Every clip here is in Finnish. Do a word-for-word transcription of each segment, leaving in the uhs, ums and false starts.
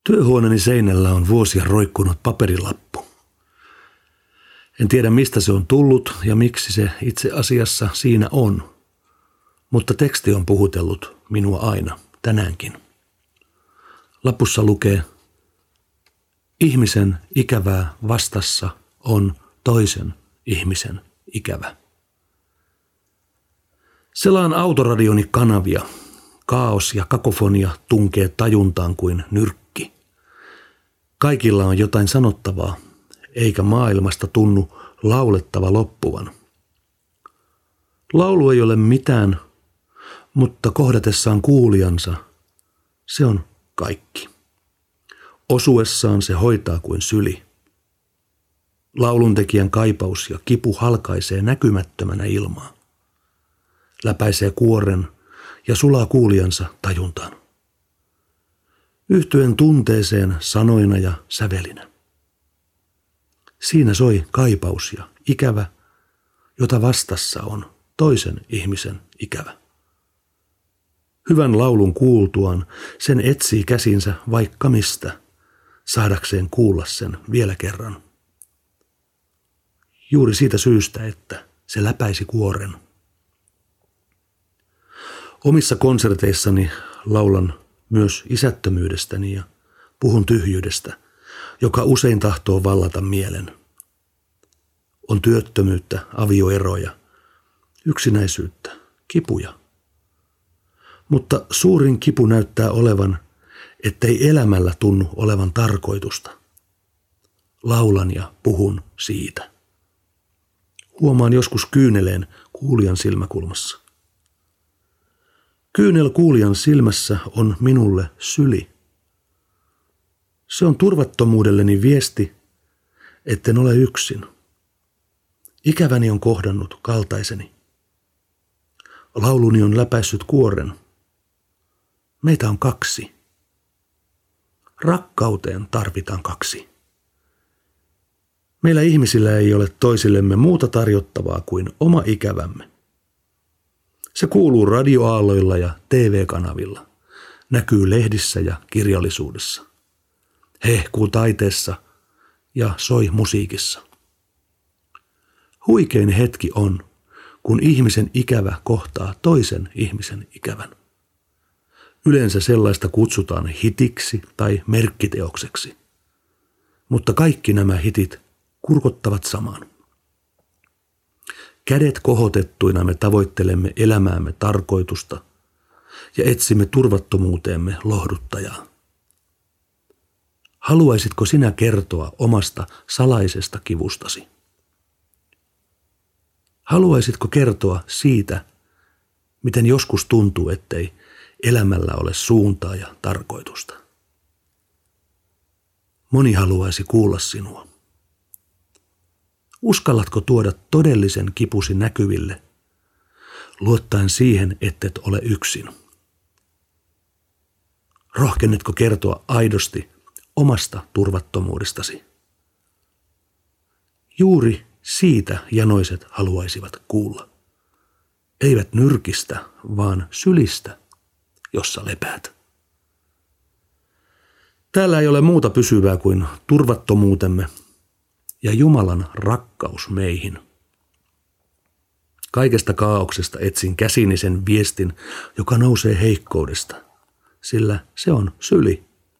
Työhuoneeni seinällä on vuosia roikkunut paperilappu. En tiedä, mistä se on tullut ja miksi se itse asiassa siinä on, mutta teksti on puhutellut minua aina, tänäänkin. Lapussa lukee: ihmisen ikävää vastassa on toisen ihmisen ikävä. Selaan autoradioni kanavia. Kaos ja kakofonia tunkee tajuntaan kuin nyrkki. Kaikilla on jotain sanottavaa, eikä maailmasta tunnu laulettava loppuvan. Laulu ei ole mitään, mutta kohdatessaan kuulijansa se on kaikki. Osuessaan se hoitaa kuin syli. Lauluntekijän kaipaus ja kipu halkaisee näkymättömänä ilmaa. Läpäisee kuoren ja sulaa kuulijansa tajuntaan. Yhtyen tunteeseen sanoina ja sävelinä. Siinä soi kaipaus ja ikävä, jota vastassa on toisen ihmisen ikävä. Hyvän laulun kuultuaan sen etsii käsinsä vaikka mistä, saadakseen kuulla sen vielä kerran. Juuri siitä syystä, että se läpäisi kuoren. Omissa konserteissani laulan myös isättömyydestäni ja puhun tyhjyydestä, joka usein tahtoo vallata mielen. On työttömyyttä, avioeroja, yksinäisyyttä, kipuja. Mutta suurin kipu näyttää olevan, ettei elämällä tunnu olevan tarkoitusta. Laulan ja puhun siitä. Huomaan joskus kyyneleen kuulijan silmäkulmassa. Kyynel kuulijan silmässä on minulle syli. Se on turvattomuudelleni viesti, etten ole yksin. Ikäväni on kohdannut kaltaiseni. Lauluni on läpäissyt kuoren. Meitä on kaksi. Rakkauteen tarvitaan kaksi. Meillä ihmisillä ei ole toisillemme muuta tarjottavaa kuin oma ikävämme. Se kuuluu radioaalloilla ja T V-kanavilla, näkyy lehdissä ja kirjallisuudessa, hehkuu taiteessa ja soi musiikissa. Huikein hetki on, kun ihmisen ikävä kohtaa toisen ihmisen ikävän. Yleensä sellaista kutsutaan hitiksi tai merkkiteokseksi, mutta kaikki nämä hitit kurkottavat samaan. Kädet kohotettuina me tavoittelemme elämäämme tarkoitusta ja etsimme turvattomuuteemme lohduttajaa. Haluaisitko sinä kertoa omasta salaisesta kivustasi? Haluaisitko kertoa siitä, miten joskus tuntuu, ettei elämällä ole suuntaa ja tarkoitusta? Moni haluaisi kuulla sinua. Uskallatko tuoda todellisen kipusi näkyville, luottaen siihen, ettet ole yksin? Rohkennetko kertoa aidosti omasta turvattomuudestasi? Juuri siitä janoiset haluaisivat kuulla. Eivät nyrkistä, vaan sylistä, jossa lepäät. Täällä ei ole muuta pysyvää kuin turvattomuutemme ja Jumalan rakkaus meihin. Kaikesta kaauksesta etsin käsini sen viestin, joka nousee heikkoudesta, sillä se on syli.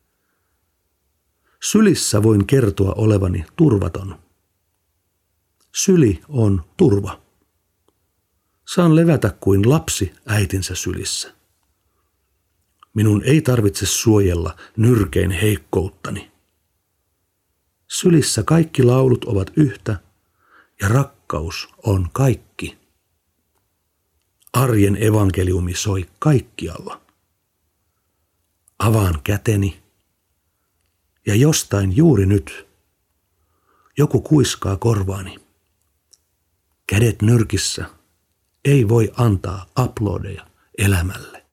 Sylissä voin kertoa olevani turvaton. Syli on turva. Saan levätä kuin lapsi äitinsä sylissä. Minun ei tarvitse suojella nyrkein heikkouttani. Sylissä kaikki laulut ovat yhtä ja rakkaus on kaikki. Arjen evankeliumi soi kaikkialla. Avaan käteni ja jostain juuri nyt joku kuiskaa korvaani. Kädet nyrkissä ei voi antaa aplodeja elämälle.